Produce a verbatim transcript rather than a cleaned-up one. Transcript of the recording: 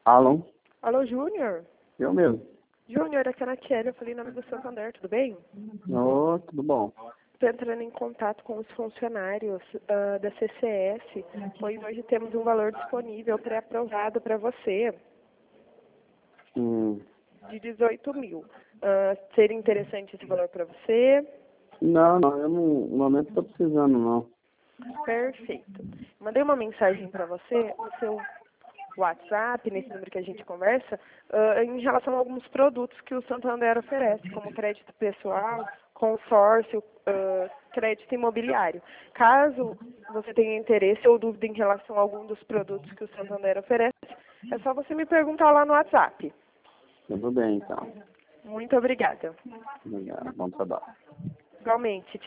Alô? Alô, Júnior? Eu mesmo. Júnior, aqui é a Kelly, eu falei em nome do Santander, tudo bem? Ô, tudo bom. Estou entrando em contato com os funcionários uh, da C C S, pois hoje temos um valor disponível pré-aprovado para você, Hum, de dezoito mil. Uh, seria interessante esse valor para você? não, não, eu não, no momento estou precisando, não. Perfeito. Mandei uma mensagem para você no seu WhatsApp, nesse número que a gente conversa, uh, em relação a alguns produtos que o Santander oferece, como crédito pessoal, consórcio, uh, crédito imobiliário. Caso você tenha interesse ou dúvida em relação a algum dos produtos que o Santander oferece, é só você me perguntar lá no WhatsApp. Tudo bem, então. Muito obrigada. Obrigado, bom trabalho. Igualmente.